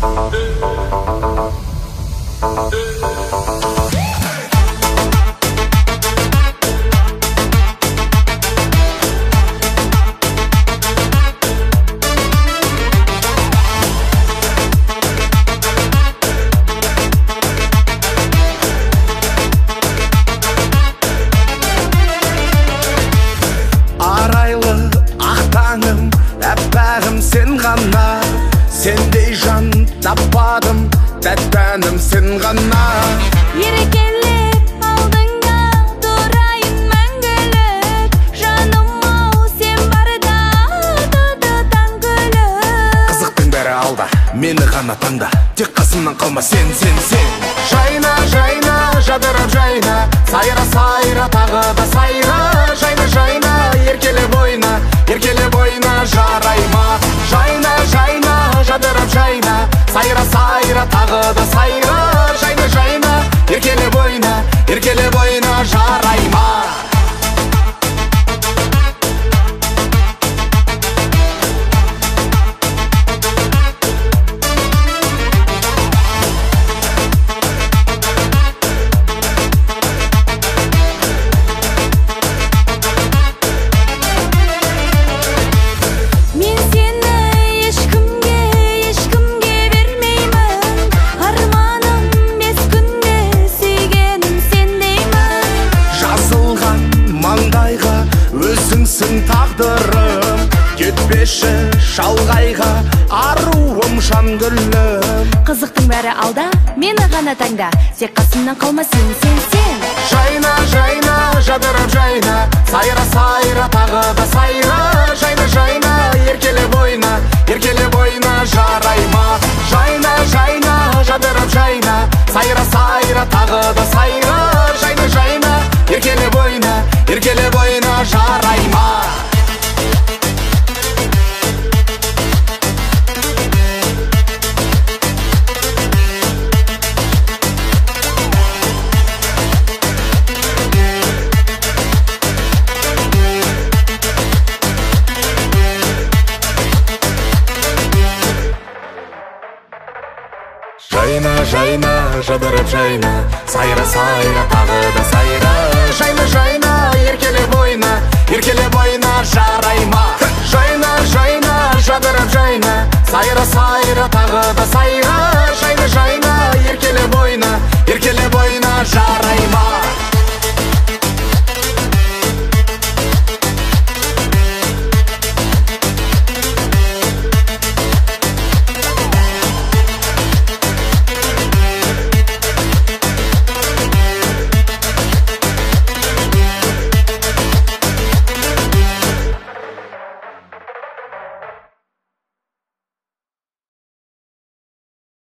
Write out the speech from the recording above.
Sen ғана, сендей жан таппадым, тәттәнім сен ғана. Еркелеп алдыңда тұрайын мәңгілік, жаным-ау сен барда туды таңгүлік. Қызықтың бәрі алда, мені ғана таңда, тек қасымнан қалма сен. Жайна, жайна, жадырап жайна, сайра, сайра, тағы да сайра. Жайна, жайна, еркелеп ойна, жарайма. Жайна, жайна, жадырап жайна, сайра, сайра, тағы да сайра. Жайна, жайна, еркелеп ойна, жарайма. Өзіңсің тағдырым, кетпеші шалғайға, аруым жан гүлім. Қызықтың бәрі алда, мені ғана таңда, тек қасымнан қалма сен. Жайна, жайна, жадырап жайна, сайра, сайра, тағы да сайра. Жайна, жайна, еркелеп ойна, жарайма. Жайна, жайна, жадырап жайна, сайра, сайра, тағы да сайра. Жайна, жайна, еркелеп ойна, жарайма. Жайна, жайна, жадырап жайна, сайра, сайра, тағы да сайра. Жайна, жайна, еркелеп ойна, жарайма. Жайна, жайна, жадырап жайна, сайра, сайра, тағы да сайра.